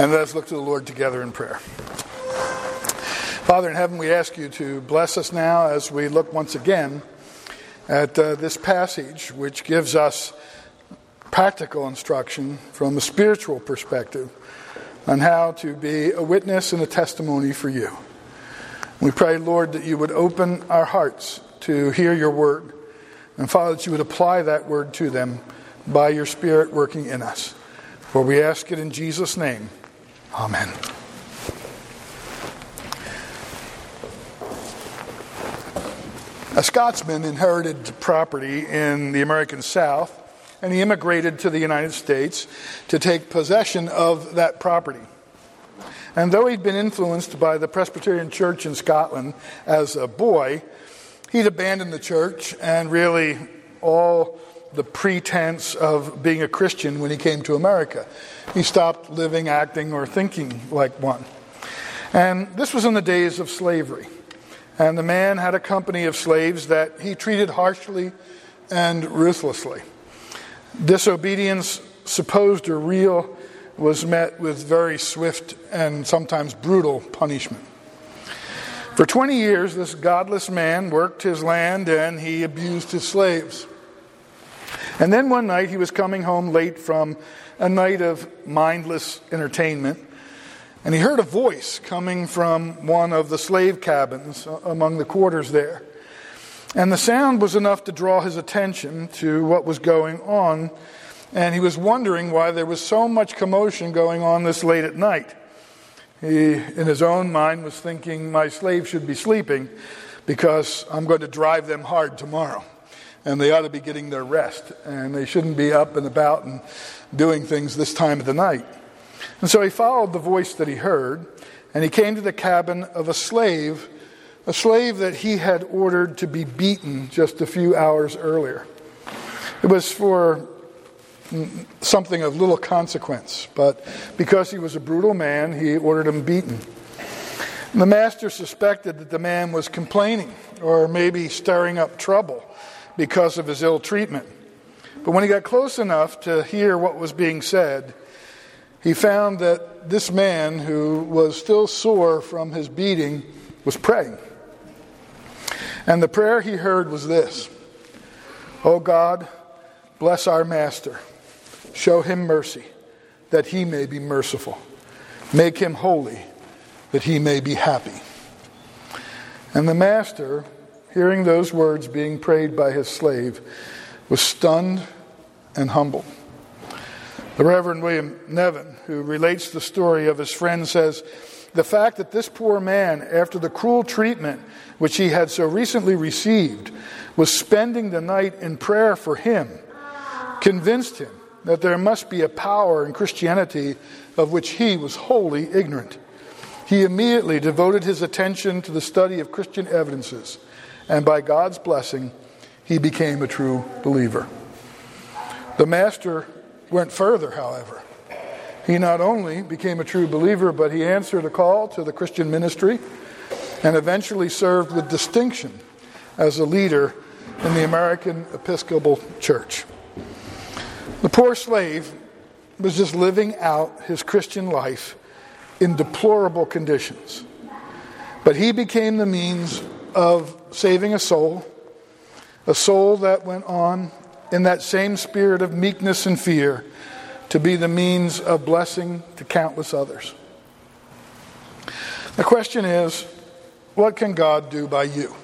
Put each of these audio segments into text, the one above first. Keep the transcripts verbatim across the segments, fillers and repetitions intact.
And let us look to the Lord together in prayer. Father in heaven, we ask you to bless us now as we look once again at uh, this passage, which gives us practical instruction from a spiritual perspective on how to be a witness and a testimony for you. We pray, Lord, that you would open our hearts to hear your word, and Father, that you would apply that word to them by your Spirit working in us. For we ask it in Jesus' name. Amen. A Scotsman inherited property in the American South, and he immigrated to the United States to take possession of that property. And though he'd been influenced by the Presbyterian Church in Scotland as a boy, he'd abandoned the church and really all the pretense of being a Christian when he came to America. He stopped living, acting, or thinking like one. And this was in the days of slavery. And the man had a company of slaves that he treated harshly and ruthlessly. Disobedience, supposed or real, was met with very swift and sometimes brutal punishment. For twenty years, this godless man worked his land and he abused his slaves. And then one night he was coming home late from a night of mindless entertainment, and he heard a voice coming from one of the slave cabins among the quarters there. And the sound was enough to draw his attention to what was going on, and he was wondering why there was so much commotion going on this late at night. He, in his own mind, was thinking, my slaves should be sleeping because I'm going to drive them hard tomorrow. And they ought to be getting their rest. And they shouldn't be up and about and doing things this time of the night. And so he followed the voice that he heard, and he came to the cabin of a slave, a slave that he had ordered to be beaten just a few hours earlier. It was for something of little consequence, but because he was a brutal man, he ordered him beaten. And the master suspected that the man was complaining or maybe stirring up trouble because of his ill treatment. But when he got close enough to hear what was being said, he found that this man, who was still sore from his beating, was praying. And the prayer he heard was this: "O God, bless our master. Show him mercy, that he may be merciful. Make him holy, that he may be happy." And the master, hearing those words being prayed by his slave, was stunned and humbled. The Reverend William Nevin, who relates the story of his friend, says, "The fact that this poor man, after the cruel treatment which he had so recently received, was spending the night in prayer for him, convinced him that there must be a power in Christianity of which he was wholly ignorant. He immediately devoted his attention to the study of Christian evidences, and by God's blessing, he became a true believer." The master went further, however. He not only became a true believer, but he answered a call to the Christian ministry and eventually served with distinction as a leader in the American Episcopal Church. The poor slave was just living out his Christian life in deplorable conditions. But he became the means of saving a soul, a soul that went on in that same spirit of meekness and fear to be the means of blessing to countless others. The question is, what can God do by you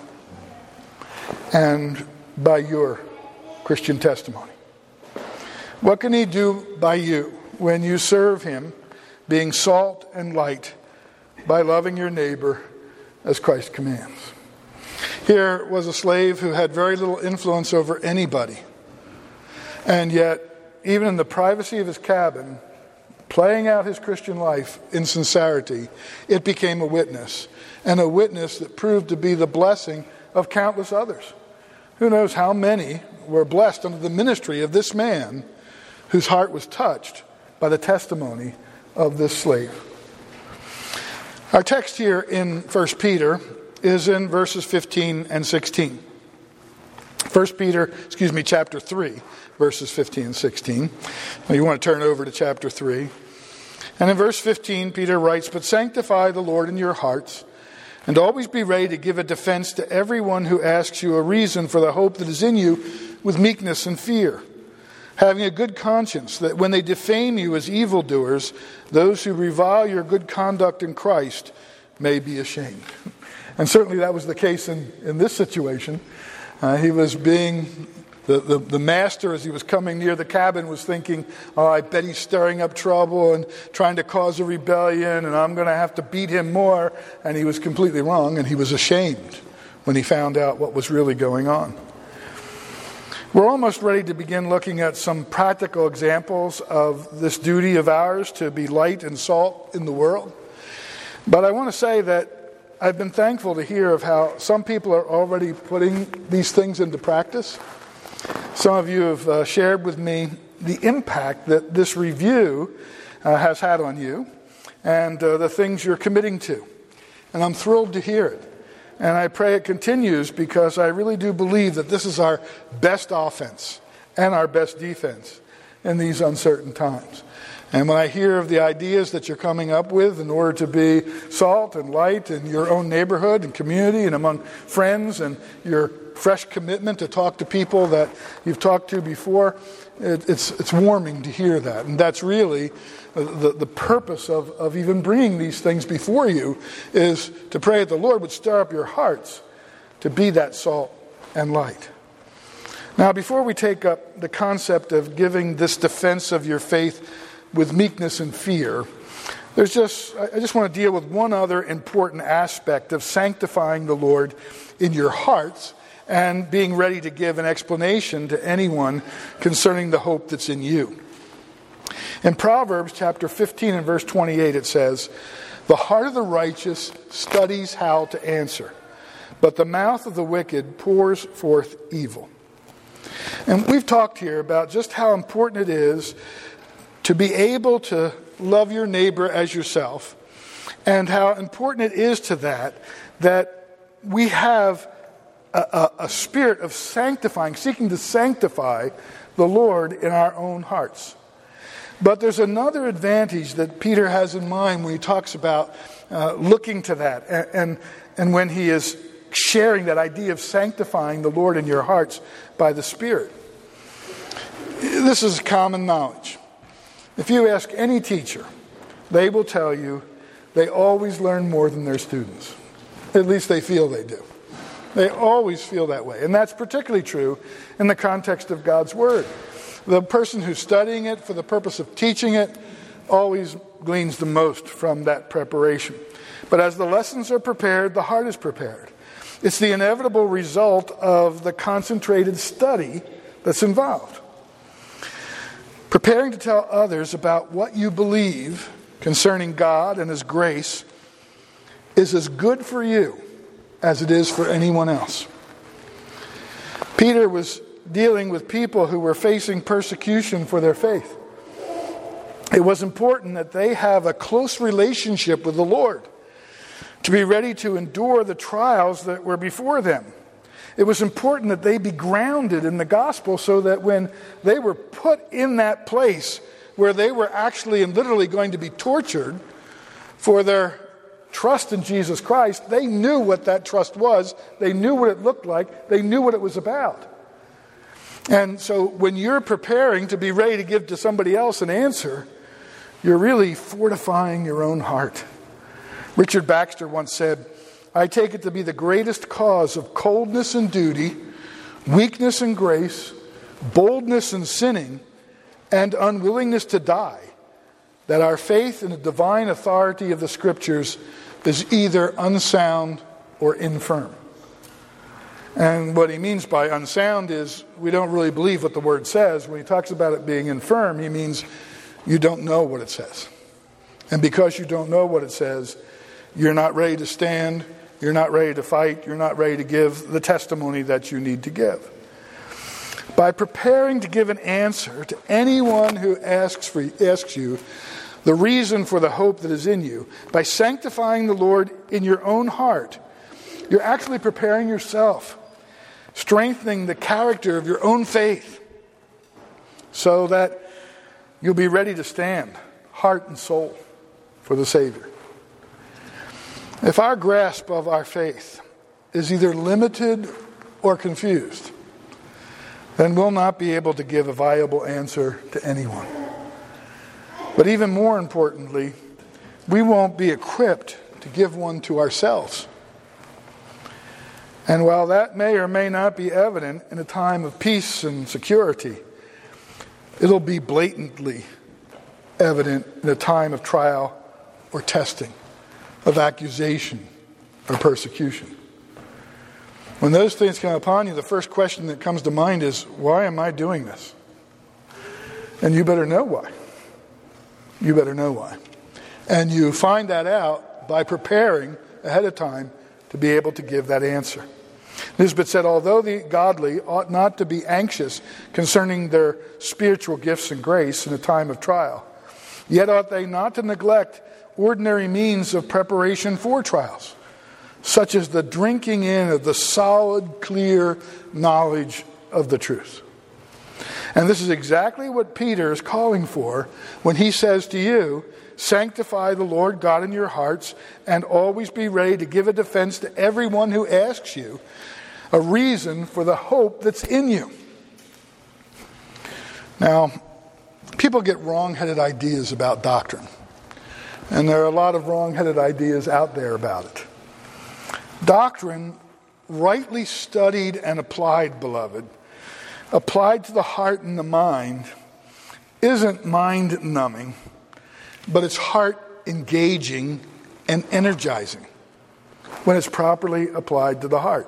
and by your Christian testimony? What can he do by you when you serve him, being salt and light, by loving your neighbor as Christ commands? Here was a slave who had very little influence over anybody. And yet, even in the privacy of his cabin, playing out his Christian life in sincerity, it became a witness. And a witness that proved to be the blessing of countless others. Who knows how many were blessed under the ministry of this man whose heart was touched by the testimony of this slave. Our text here in First Peter is in verses fifteen and sixteen. First Peter, excuse me, chapter three, verses fifteen and sixteen. Now you want to turn over to chapter three. And in verse fifteen, Peter writes, "But sanctify the Lord in your hearts, and always be ready to give a defense to everyone who asks you a reason for the hope that is in you with meekness and fear, having a good conscience, that when they defame you as evildoers, those who revile your good conduct in Christ may be ashamed." And certainly that was the case in, in this situation. Uh, he was being, the, the, the master as he was coming near the cabin was thinking, oh, I bet he's stirring up trouble and trying to cause a rebellion, and I'm going to have to beat him more. And he was completely wrong, and he was ashamed when he found out what was really going on. We're almost ready to begin looking at some practical examples of this duty of ours to be light and salt in the world. But I want to say that I've been thankful to hear of how some people are already putting these things into practice. Some of you have uh, shared with me the impact that this review uh, has had on you and uh, the things you're committing to. And I'm thrilled to hear it. And I pray it continues, because I really do believe that this is our best offense and our best defense in these uncertain times. And when I hear of the ideas that you're coming up with in order to be salt and light in your own neighborhood and community and among friends, and your fresh commitment to talk to people that you've talked to before, it, it's it's warming to hear that. And that's really the, the purpose of, of even bringing these things before you, is to pray that the Lord would stir up your hearts to be that salt and light. Now, before we take up the concept of giving this defense of your faith with meekness and fear, there's just I just want to deal with one other important aspect of sanctifying the Lord in your hearts and being ready to give an explanation to anyone concerning the hope that's in you. In Proverbs chapter fifteen and verse twenty-eight, it says, "The heart of the righteous studies how to answer, but the mouth of the wicked pours forth evil." And we've talked here about just how important it is to be able to love your neighbor as yourself, and how important it is to that, that we have a, a, a spirit of sanctifying, seeking to sanctify the Lord in our own hearts. But there's another advantage that Peter has in mind when he talks about uh, looking to that, and, and, and when he is sharing that idea of sanctifying the Lord in your hearts by the Spirit. This is common knowledge. If you ask any teacher, they will tell you they always learn more than their students. At least they feel they do. They always feel that way. And that's particularly true in the context of God's Word. The person who's studying it for the purpose of teaching it always gleans the most from that preparation. But as the lessons are prepared, the heart is prepared. It's the inevitable result of the concentrated study that's involved. Preparing to tell others about what you believe concerning God and His grace is as good for you as it is for anyone else. Peter was dealing with people who were facing persecution for their faith. It was important that they have a close relationship with the Lord to be ready to endure the trials that were before them. It was important that they be grounded in the gospel, so that when they were put in that place where they were actually and literally going to be tortured for their trust in Jesus Christ, they knew what that trust was. They knew what it looked like. They knew what it was about. And so when you're preparing to be ready to give to somebody else an answer, you're really fortifying your own heart. Richard Baxter once said, "I take it to be the greatest cause of coldness in duty, weakness in grace, boldness in sinning, and unwillingness to die, that our faith in the divine authority of the Scriptures is either unsound or infirm." And what he means by unsound is we don't really believe what the Word says. When he talks about it being infirm, he means you don't know what it says. And because you don't know what it says, you're not ready to stand, you're not ready to fight, you're not ready to give the testimony that you need to give. By preparing to give an answer to anyone who asks for asks you the reason for the hope that is in you, by sanctifying the Lord in your own heart, you're actually preparing yourself, strengthening the character of your own faith, so that you'll be ready to stand, heart and soul, for the Savior. If our grasp of our faith is either limited or confused, then we'll not be able to give a viable answer to anyone. But even more importantly, we won't be equipped to give one to ourselves. And while that may or may not be evident in a time of peace and security, it'll be blatantly evident in a time of trial or testing, of accusation or persecution. When those things come upon you, the first question that comes to mind is, why am I doing this? And you better know why. You better know why. And you find that out by preparing ahead of time to be able to give that answer. Nisbet said, although the godly ought not to be anxious concerning their spiritual gifts and grace in a time of trial, yet ought they not to neglect ordinary means of preparation for trials, such as the drinking in of the solid, clear knowledge of the truth. And this is exactly what Peter is calling for when he says to you, sanctify the Lord God in your hearts and always be ready to give a defense to everyone who asks you a reason for the hope that's in you. Now, people get wrong-headed ideas about doctrine. And there are a lot of wrong-headed ideas out there about it. Doctrine, rightly studied and applied, beloved, applied to the heart and the mind, isn't mind-numbing, but it's heart-engaging and energizing when it's properly applied to the heart.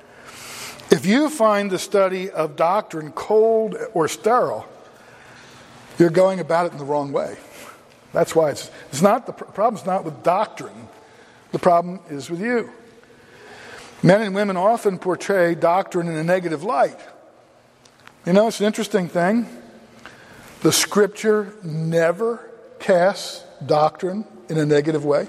If you find the study of doctrine cold or sterile, you're going about it in the wrong way. That's why it's, it's not the problem's not with doctrine. The problem is with you. Men and women often portray doctrine in a negative light. You know, it's an interesting thing. The Scripture never casts doctrine in a negative way.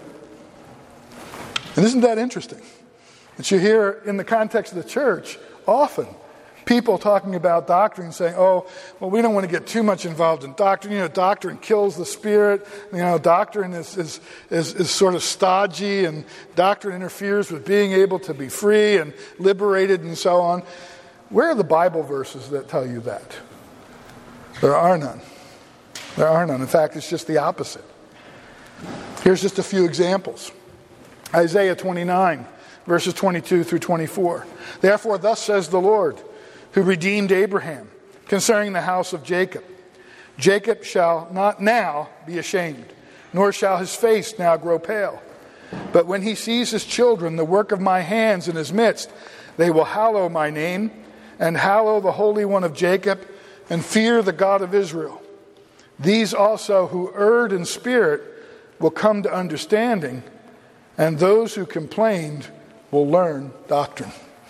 And isn't that interesting? That you hear in the context of the church often people talking about doctrine saying, oh, well, we don't want to get too much involved in doctrine. You know, doctrine kills the spirit. You know, doctrine is, is, is, is sort of stodgy, and doctrine interferes with being able to be free and liberated and so on. Where are the Bible verses that tell you that? There are none. There are none. In fact, it's just the opposite. Here's just a few examples. Isaiah twenty-nine, verses twenty-two through twenty-four. Therefore, thus says the Lord, who redeemed Abraham, concerning the house of Jacob. Jacob shall not now be ashamed, nor shall his face now grow pale. But when he sees his children, the work of my hands in his midst, they will hallow my name, and hallow the Holy One of Jacob, and fear the God of Israel. These also who erred in spirit will come to understanding, and those who complained will learn doctrine.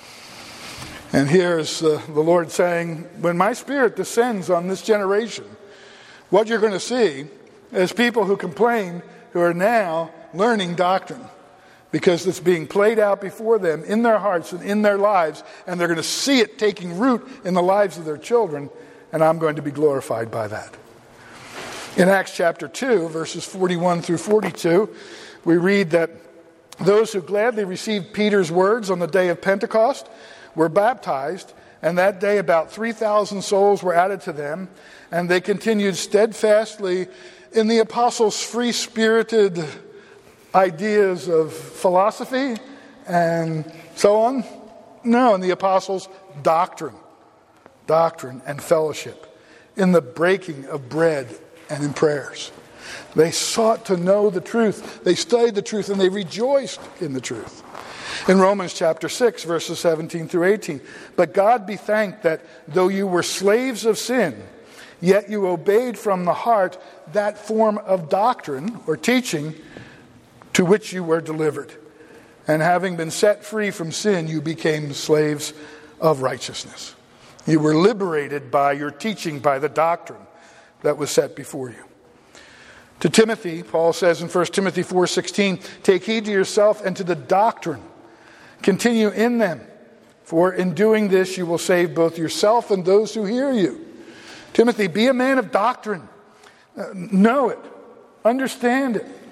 And here's uh, the Lord saying, when my Spirit descends on this generation, what you're going to see is people who complain who are now learning doctrine, because it's being played out before them in their hearts and in their lives, and they're going to see it taking root in the lives of their children, and I'm going to be glorified by that. In Acts chapter two, verses forty-one through forty-two, we read that those who gladly received Peter's words on the day of Pentecost were baptized, and that day about three thousand souls were added to them, and they continued steadfastly in the apostles' free-spirited ideas of philosophy and so on. No, in the apostles' doctrine, doctrine and fellowship, in the breaking of bread and in prayers. They sought to know the truth. They studied the truth, and they rejoiced in the truth. In Romans chapter six, verses seventeen through eighteen, but God be thanked that though you were slaves of sin, yet you obeyed from the heart that form of doctrine or teaching to which you were delivered. And having been set free from sin, you became slaves of righteousness. You were liberated by your teaching, by the doctrine that was set before you. To Timothy, Paul says in First Timothy four sixteen, take heed to yourself and to the doctrine. Continue in them, for in doing this you will save both yourself and those who hear you. Timothy, be a man of doctrine. Uh, know it. Understand it.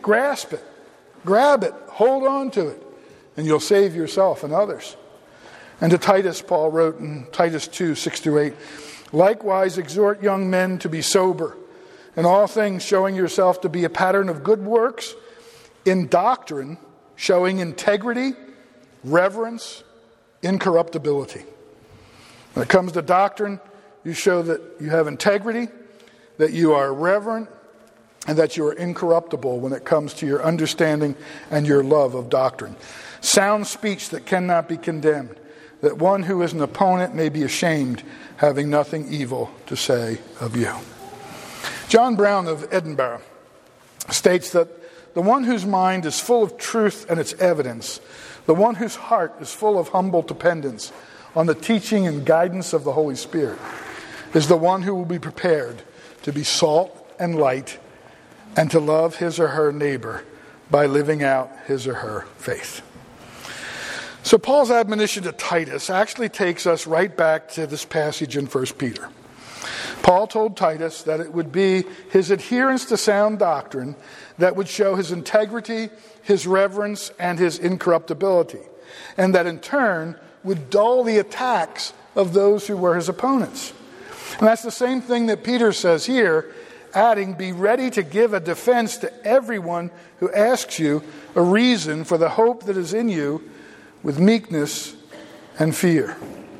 grasp it, grab it, hold on to it, and you'll save yourself and others. And to Titus, Paul wrote in Titus two, six through eight, likewise exhort young men to be sober, in all things showing yourself to be a pattern of good works, in doctrine showing integrity, reverence, incorruptibility. When it comes to doctrine, you show that you have integrity, that you are reverent, and that you are incorruptible when it comes to your understanding and your love of doctrine. Sound speech that cannot be condemned, that one who is an opponent may be ashamed, having nothing evil to say of you. John Brown of Edinburgh states that the one whose mind is full of truth and its evidence, the one whose heart is full of humble dependence on the teaching and guidance of the Holy Spirit, is the one who will be prepared to be salt and light and to love his or her neighbor by living out his or her faith. So Paul's admonition to Titus actually takes us right back to this passage in First Peter. Paul told Titus that it would be his adherence to sound doctrine that would show his integrity, his reverence, and his incorruptibility, and that in turn would dull the attacks of those who were his opponents. And that's the same thing that Peter says here, adding, be ready to give a defense to everyone who asks you a reason for the hope that is in you with meekness and fear.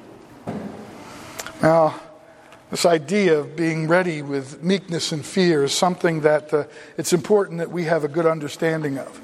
Now, this idea of being ready with meekness and fear is something that uh, it's important that we have a good understanding of.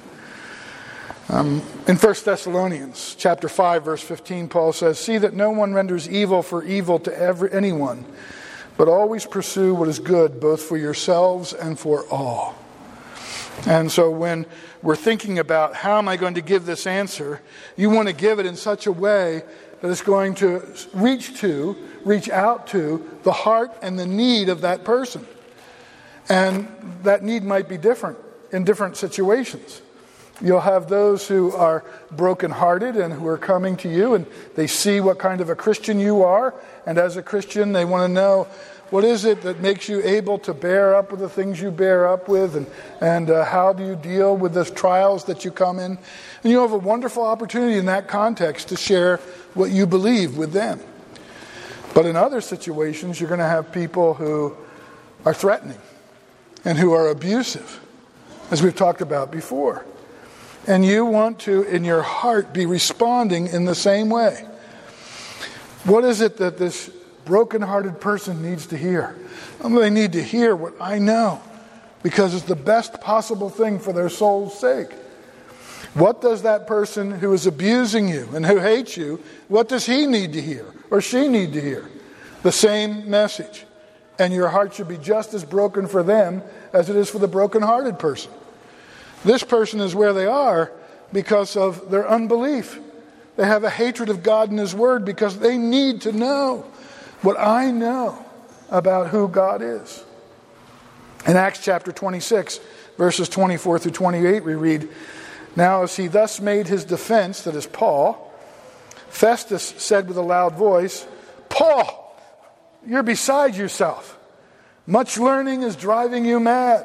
Um, in First Thessalonians chapter five, verse fifteen, Paul says, see that no one renders evil for evil to every, anyone, but always pursue what is good, both for yourselves and for all. And so when we're thinking about how am I going to give this answer, you want to give it in such a way that it's going to reach to, reach out to the heart and the need of that person. And that need might be different in different situations. You'll have those who are brokenhearted and who are coming to you and they see what kind of a Christian you are. And as a Christian, they want to know, what is it that makes you able to bear up with the things you bear up with? And, and uh, how do you deal with the trials that you come in? And you have a wonderful opportunity in that context to share what you believe with them. But in other situations, you're going to have people who are threatening and who are abusive, as we've talked about before. And you want to, in your heart, be responding in the same way. What is it that this broken-hearted person needs to hear? Um, they need to hear what I know, because it's the best possible thing for their soul's sake. What does that person who is abusing you and who hates you, what does he need to hear or she need to hear? The same message. And your heart should be just as broken for them as it is for the broken-hearted person. This person is where they are because of their unbelief. They have a hatred of God and His Word because they need to know what I know about who God is. In Acts chapter twenty-six, verses twenty-four through twenty-eight, we read, now as he thus made his defense, that is Paul, Festus said with a loud voice, Paul, you're beside yourself. Much learning is driving you mad.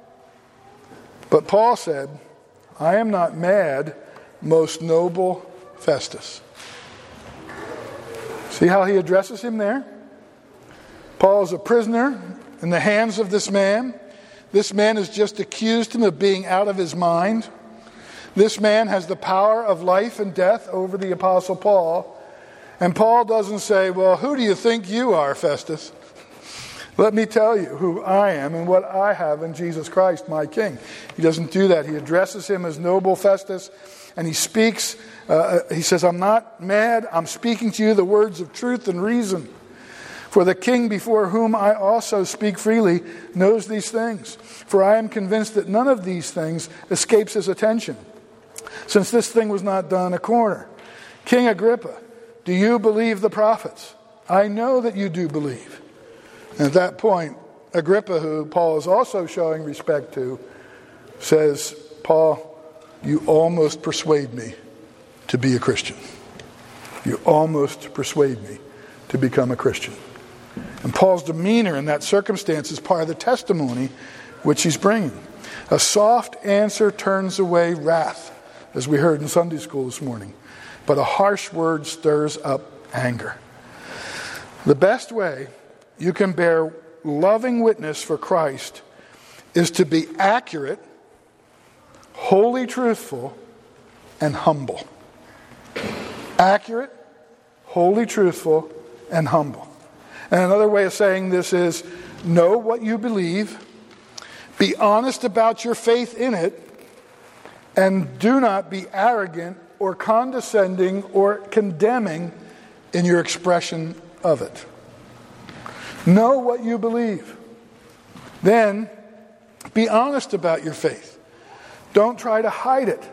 But Paul said, I am not mad, most noble Festus. See how he addresses him there? Paul is a prisoner in the hands of this man. This man has just accused him of being out of his mind. This man has the power of life and death over the Apostle Paul. And Paul doesn't say, well, who do you think you are, Festus? Let me tell you who I am and what I have in Jesus Christ, my King. He doesn't do that. He addresses him as noble Festus, and he speaks. Uh, he says, I'm not mad. I'm speaking to you the words of truth and reason. For the King before whom I also speak freely knows these things. For I am convinced that none of these things escapes his attention, since this thing was not done a corner. King Agrippa, do you believe the prophets? I know that you do believe. And at that point, Agrippa, who Paul is also showing respect to, says, Paul, you almost persuade me to be a Christian. You almost persuade me to become a Christian. And Paul's demeanor in that circumstance is part of the testimony which he's bringing. A soft answer turns away wrath, as we heard in Sunday school this morning. But a harsh word stirs up anger. The best way you can bear loving witness for Christ is to be accurate, wholly truthful, and humble. Accurate, wholly truthful, and humble. And another way of saying this is, know what you believe, be honest about your faith in it, and do not be arrogant or condescending or condemning in your expression of it. Know what you believe. Then be honest about your faith. Don't try to hide it.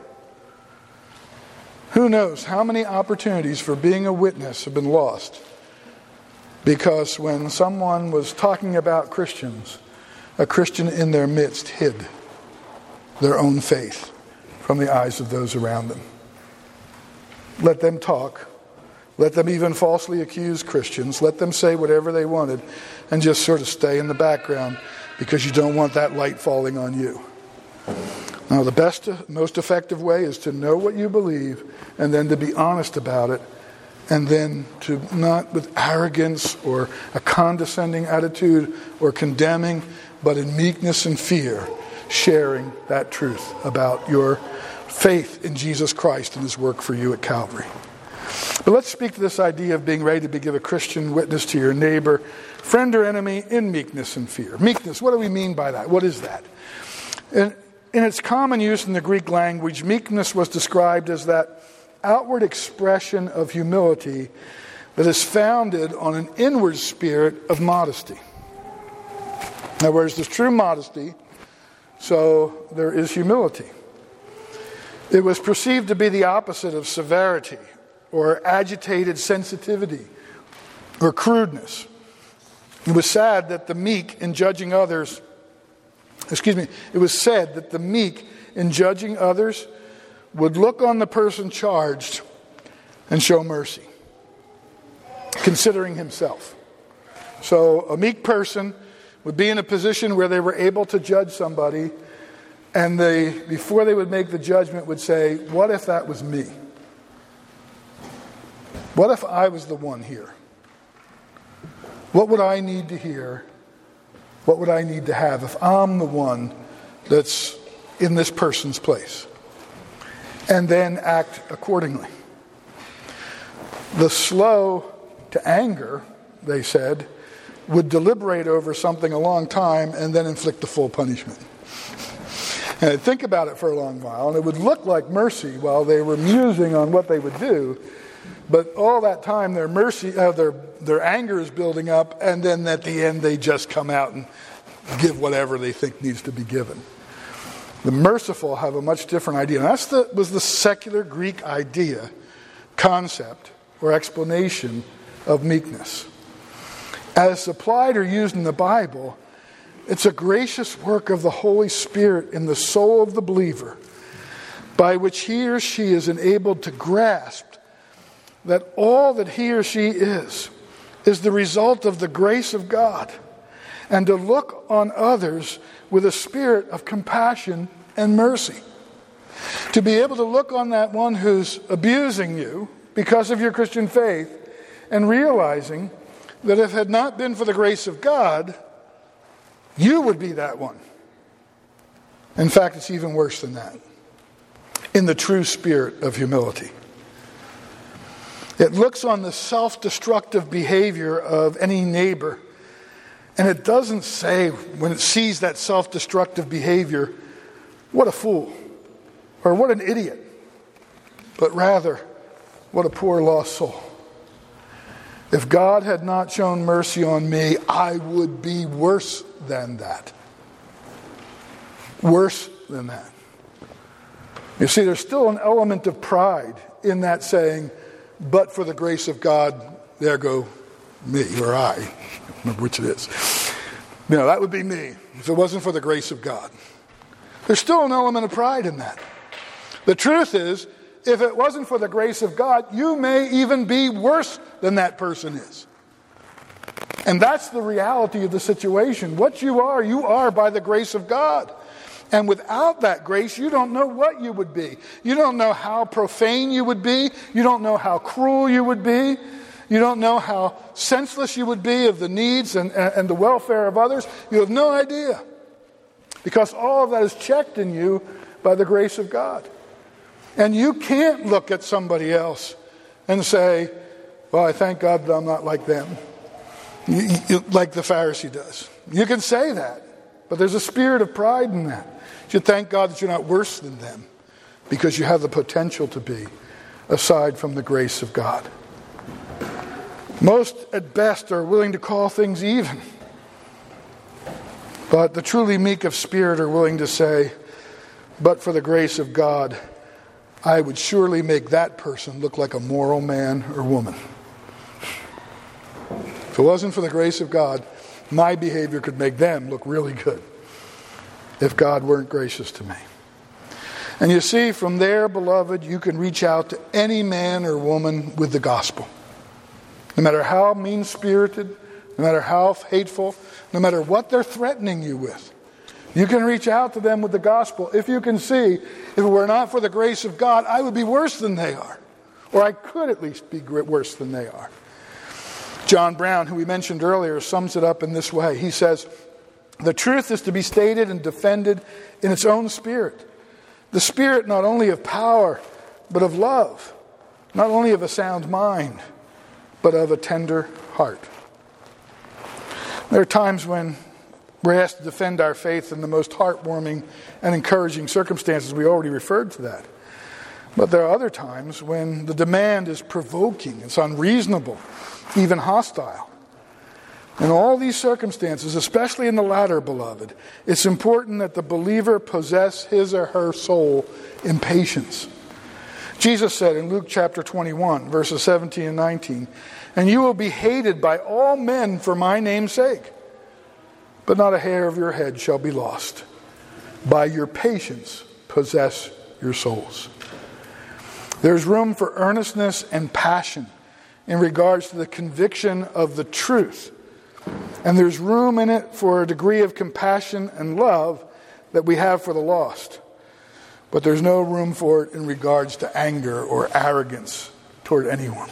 Who knows how many opportunities for being a witness have been lost because when someone was talking about Christians, a Christian in their midst hid their own faith from the eyes of those around them. Let them talk. Let them even falsely accuse Christians. Let them say whatever they wanted and just sort of stay in the background because you don't want that light falling on you. Now, the best, most effective way is to know what you believe and then to be honest about it, and then to not with arrogance or a condescending attitude or condemning, but in meekness and fear, sharing that truth about your faith in Jesus Christ and his work for you at Calvary. But let's speak to this idea of being ready to give a Christian witness to your neighbor, friend or enemy, in meekness and fear. Meekness, what do we mean by that? What is that? In, in its common use in the Greek language, meekness was described as that outward expression of humility that is founded on an inward spirit of modesty. Now, whereas there's true modesty, so there is humility. It was perceived to be the opposite of severity or agitated sensitivity or crudeness. It was sad that the meek in judging others, excuse me, it was said that the meek in judging others would look on the person charged and show mercy, considering himself. So a meek person would be in a position where they were able to judge somebody, and they, before they would make the judgment, would say, what if that was me? What if I was the one here? What would I need to hear? What would I need to have if I'm the one that's in this person's place? And then act accordingly. The slow to anger, they said, would deliberate over something a long time and then inflict the full punishment. And I'd think about it for a long while, and it would look like mercy while they were musing on what they would do. But all that time, their mercy, uh, their their anger is building up, and then at the end, they just come out and give whatever they think needs to be given. The merciful have a much different idea. And that the, was the secular Greek idea, concept, or explanation of meekness. As applied or used in the Bible, it's a gracious work of the Holy Spirit in the soul of the believer, by which he or she is enabled to grasp that all that he or she is, is the result of the grace of God, and to look on others with a spirit of compassion and mercy. To be able to look on that one who's abusing you because of your Christian faith and realizing that if it had not been for the grace of God, you would be that one. In fact, it's even worse than that. In the true spirit of humility. It looks on the self-destructive behavior of any neighbor, and it doesn't say, when it sees that self-destructive behavior, what a fool, or what an idiot, but rather, what a poor lost soul. If God had not shown mercy on me, I would be worse than that. Worse than that. You see, there's still an element of pride in that saying, but for the grace of God, there go me, or I. I don't remember which it is. You know, that would be me if it wasn't for the grace of God. There's still an element of pride in that. The truth is, if it wasn't for the grace of God, you may even be worse than that person is. And that's the reality of the situation. What you are, you are by the grace of God. And without that grace, you don't know what you would be. You don't know how profane you would be. You don't know how cruel you would be. You don't know how senseless you would be of the needs and, and the welfare of others. You have no idea. Because all of that is checked in you by the grace of God. And you can't look at somebody else and say, well, I thank God that I'm not like them. You, you, like the Pharisee does. You can say that. But there's a spirit of pride in that. You should thank God that you're not worse than them. Because you have the potential to be, aside from the grace of God. Most, at best, are willing to call things even. But the truly meek of spirit are willing to say, but for the grace of God, I would surely make that person look like a moral man or woman. If it wasn't for the grace of God, my behavior could make them look really good if God weren't gracious to me. And you see, from there, beloved, you can reach out to any man or woman with the gospel. No matter how mean-spirited, no matter how hateful, no matter what they're threatening you with. You can reach out to them with the gospel if you can see, if it were not for the grace of God, I would be worse than they are. Or I could at least be worse than they are. John Brown, who we mentioned earlier, sums it up in this way. He says, the truth is to be stated and defended in its own spirit. The spirit not only of power, but of love. Not only of a sound mind, but of a tender heart. There are times when we're asked to defend our faith in the most heartwarming and encouraging circumstances. We already referred to that. But there are other times when the demand is provoking, it's unreasonable, even hostile. In all these circumstances, especially in the latter, beloved, it's important that the believer possess his or her soul in patience. Jesus said in Luke chapter twenty-one, verses seventeen and nineteen, and you will be hated by all men for my name's sake, but not a hair of your head shall be lost. By your patience possess your souls. There's room for earnestness and passion in regards to the conviction of the truth. And there's room in it for a degree of compassion and love that we have for the lost. But there's no room for it in regards to anger or arrogance toward anyone.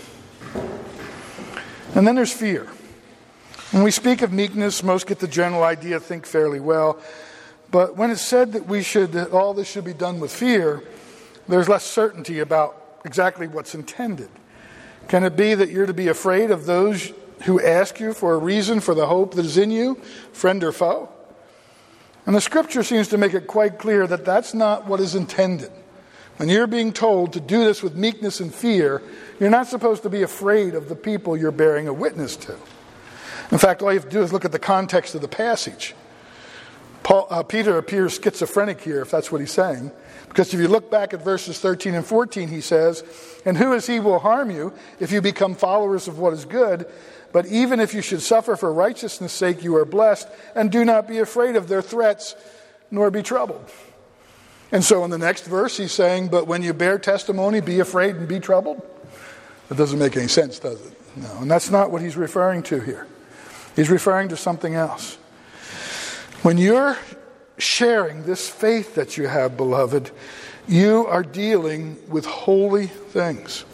And then there's fear. When we speak of meekness, most get the general idea, think fairly well. But when it's said that we should, that all this should be done with fear, there's less certainty about exactly what's intended. Can it be that you're to be afraid of those who ask you for a reason for the hope that is in you, friend or foe? And the scripture seems to make it quite clear that that's not what is intended. When you're being told to do this with meekness and fear, you're not supposed to be afraid of the people you're bearing a witness to. In fact, all you have to do is look at the context of the passage. Paul, uh, Peter appears schizophrenic here, if that's what he's saying. Because if you look back at verses thirteen and fourteen, he says, and who is he who will harm you if you become followers of what is good? But even if you should suffer for righteousness' sake, you are blessed, and do not be afraid of their threats, nor be troubled. And so in the next verse, he's saying, but when you bear testimony, be afraid and be troubled. That doesn't make any sense, does it? No, and that's not what he's referring to here. He's referring to something else. When you're sharing this faith that you have, beloved, you are dealing with holy things.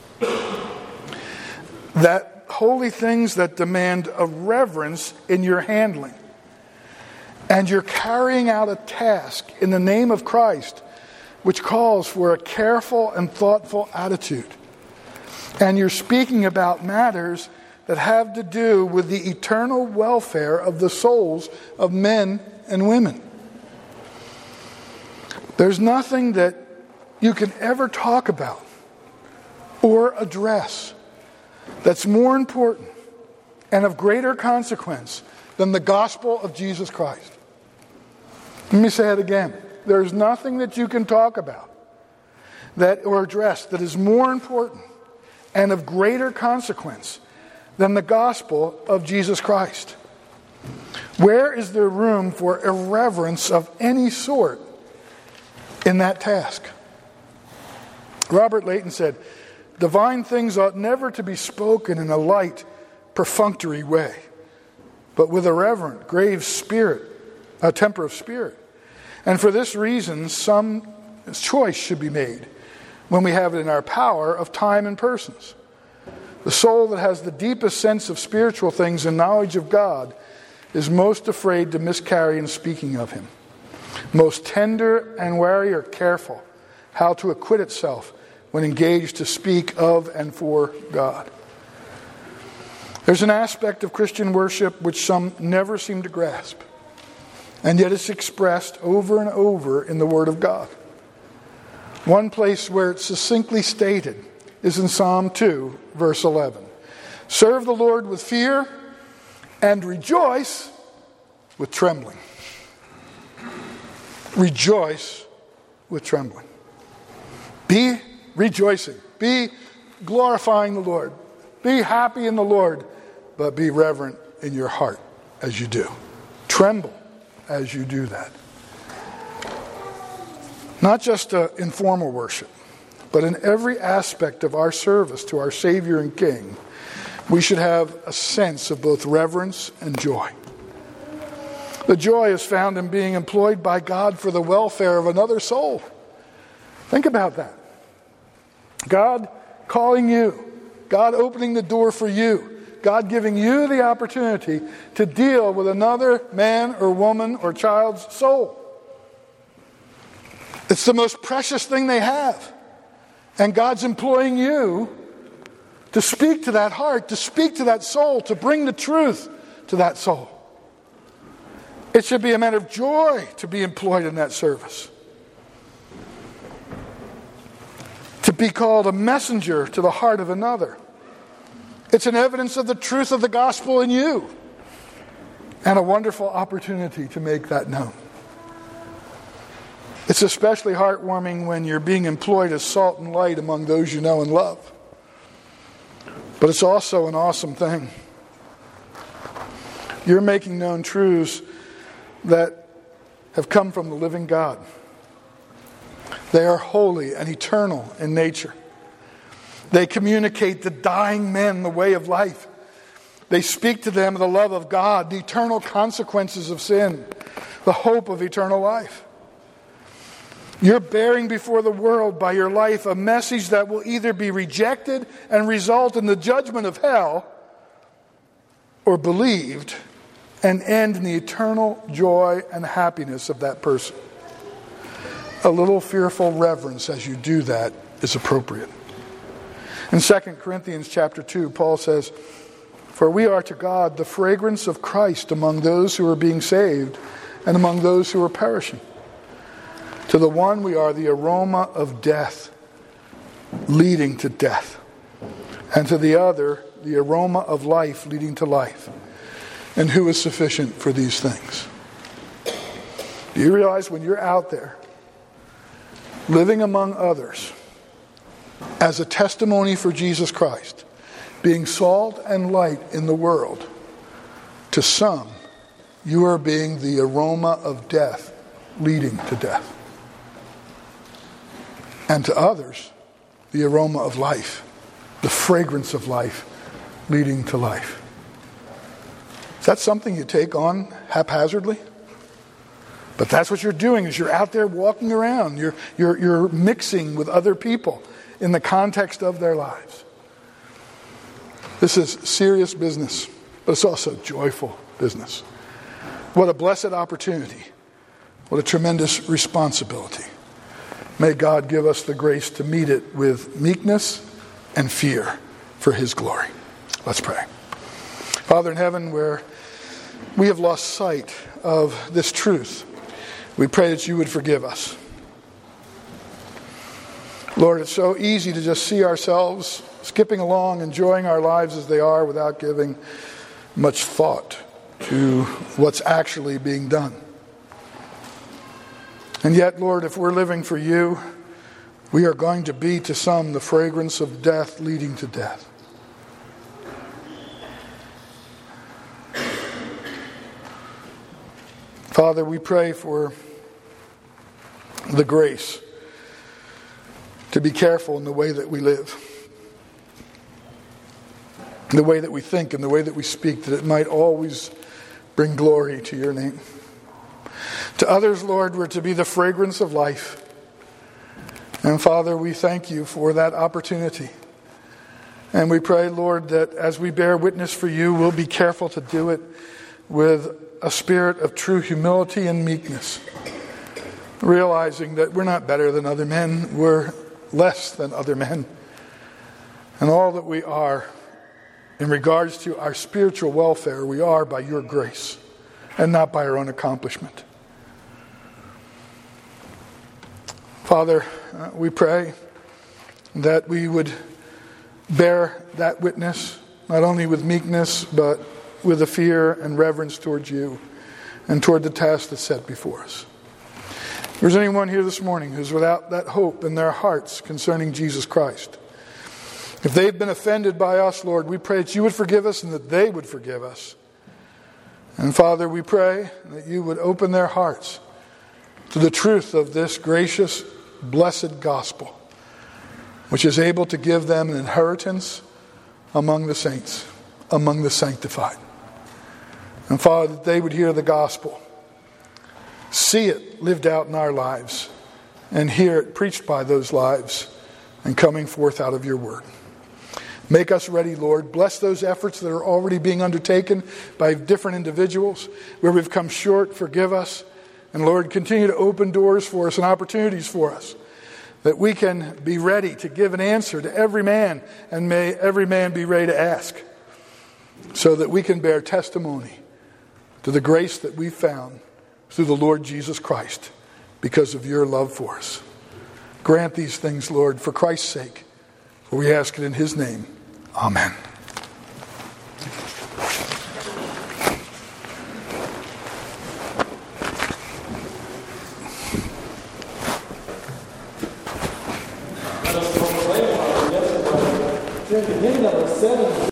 That holy things that demand a reverence in your handling. And you're carrying out a task in the name of Christ, which calls for a careful and thoughtful attitude. And you're speaking about matters that have to do with the eternal welfare of the souls of men and women. There's nothing that you can ever talk about or address that's more important and of greater consequence than the gospel of Jesus Christ. Let me say it again. There's nothing that you can talk about that or address that is more important and of greater consequence than the gospel of Jesus Christ. Where is there room for irreverence of any sort in that task? Robert Leighton said, divine things ought never to be spoken in a light, perfunctory way, but with a reverent, grave spirit, a temper of spirit. And for this reason, some choice should be made when we have it in our power of time and persons. The soul that has the deepest sense of spiritual things and knowledge of God is most afraid to miscarry in speaking of him. Most tender and wary or careful how to acquit itself when engaged to speak of and for God. There's an aspect of Christian worship which some never seem to grasp, and yet it's expressed over and over in the Word of God. One place where it's succinctly stated is in Psalm two, verse eleven. Serve the Lord with fear and rejoice with trembling. Rejoice with trembling. Be rejoicing. Be glorifying the Lord. Be happy in the Lord, but be reverent in your heart as you do. Tremble as you do that. Not just uh, informal worship, but in every aspect of our service to our Savior and King, we should have a sense of both reverence and joy. The joy is found in being employed by God for the welfare of another soul. Think about that. God calling you, God opening the door for you, God giving you the opportunity to deal with another man or woman or child's soul. It's the most precious thing they have. And God's employing you to speak to that heart, to speak to that soul, to bring the truth to that soul. It should be a matter of joy to be employed in that service. To be called a messenger to the heart of another. It's an evidence of the truth of the gospel in you. And a wonderful opportunity to make that known. It's especially heartwarming when you're being employed as salt and light among those you know and love. But it's also an awesome thing. You're making known truths that have come from the living God. They are holy and eternal in nature. They communicate to dying men the way of life. They speak to them of the love of God, the eternal consequences of sin, the hope of eternal life. You're bearing before the world by your life a message that will either be rejected and result in the judgment of hell, or believed and end in the eternal joy and happiness of that person. A little fearful reverence as you do that is appropriate. In Second Corinthians chapter two, Paul says, "For we are to God the fragrance of Christ among those who are being saved and among those who are perishing. To the one we are the aroma of death, leading to death. And to the other, the aroma of life, leading to life. And who is sufficient for these things?" Do you realize when you're out there, living among others, as a testimony for Jesus Christ, being salt and light in the world, to some, you are being the aroma of death, leading to death. And to others, the aroma of life, the fragrance of life, leading to life. Is that something you take on haphazardly? But that's what you're doing, is you're out there walking around. You're, you're, you're mixing with other people in the context of their lives. This is serious business, but it's also joyful business. What a blessed opportunity. What a tremendous responsibility. May God give us the grace to meet it with meekness and fear for His glory. Let's pray. Father in heaven, where we have lost sight of this truth, we pray that you would forgive us. Lord, it's so easy to just see ourselves skipping along, enjoying our lives as they are without giving much thought to what's actually being done. And yet, Lord, if we're living for you, we are going to be to some the fragrance of death leading to death. Father, we pray for the grace to be careful in the way that we live, in the way that we think, and the way that we speak, that it might always bring glory to your name. To others, Lord, we're to be the fragrance of life. And Father, we thank you for that opportunity. And we pray, Lord, that as we bear witness for you, we'll be careful to do it with a spirit of true humility and meekness, realizing that we're not better than other men, we're less than other men. And all that we are in regards to our spiritual welfare, we are by your grace and not by our own accomplishment. Father, uh, we pray that we would bear that witness, not only with meekness, but with a fear and reverence towards you and toward the task that's set before us. If there's anyone here this morning who's without that hope in their hearts concerning Jesus Christ, if they've been offended by us, Lord, we pray that you would forgive us and that they would forgive us. And Father, we pray that you would open their hearts to the truth of this gracious, blessed gospel, which is able to give them an inheritance among the saints, among the sanctified. And Father, that they would hear the gospel, see it lived out in our lives, and hear it preached by those lives and coming forth out of your word. Make us ready, Lord. Bless those efforts that are already being undertaken by different individuals. Where we've come short, forgive us. And Lord, continue to open doors for us and opportunities for us, that we can be ready to give an answer to every man, and may every man be ready to ask, so that we can bear testimony to the grace that we found through the Lord Jesus Christ because of your love for us. Grant these things, Lord, for Christ's sake, for we ask it in his name. Amen. During the beginning of our seven